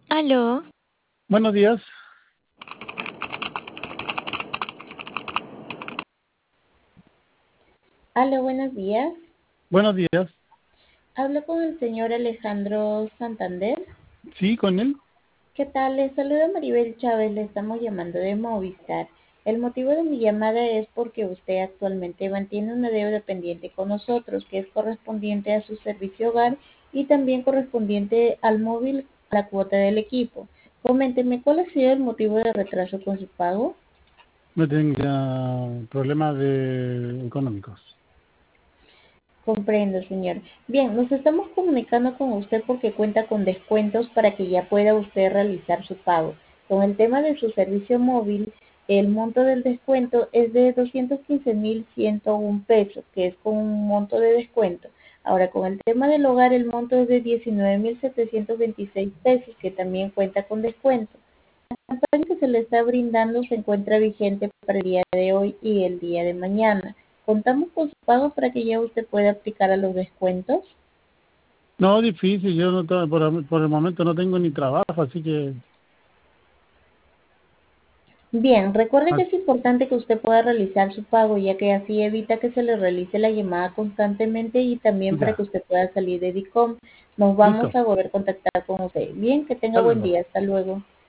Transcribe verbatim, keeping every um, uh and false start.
Aló, Buenos días, Hola, buenos días. buenos días. Hablo con el señor Alejandro Santander. Sí, con él. ¿Qué tal? Les saluda Maribel Chávez, le estamos llamando de Movistar. El motivo de mi llamada es porque usted actualmente mantiene una deuda pendiente con nosotros, que es correspondiente a su servicio hogar y también correspondiente al móvil, a la cuota del equipo. Coménteme, ¿cuál ha sido el motivo de retraso con su pago? No tenga problemas de económicos. Comprendo, señor. Bien, nos estamos comunicando con usted porque cuenta con descuentos para que ya pueda usted realizar su pago. Con el tema de su servicio móvil, el monto del descuento es de doscientos quince mil ciento uno pesos, que es con un monto de descuento. Ahora, con el tema del hogar, el monto es de diecinueve mil setecientos veintiséis pesos, que también cuenta con descuento. La campaña que se le está brindando se encuentra vigente para el día de hoy y el día de mañana. Contamos con su pago para que ya usted pueda aplicar a los descuentos. No, difícil, yo no to- por, por el momento no tengo ni trabajo, así que Bien, recuerde que ah, es importante que usted pueda realizar su pago, ya que así evita que se le realice la llamada constantemente y también para que ya, usted pueda salir de DICOM. Nos listo. vamos a volver a contactar con usted. Bien, que tenga Hasta buen luego. día. Hasta luego.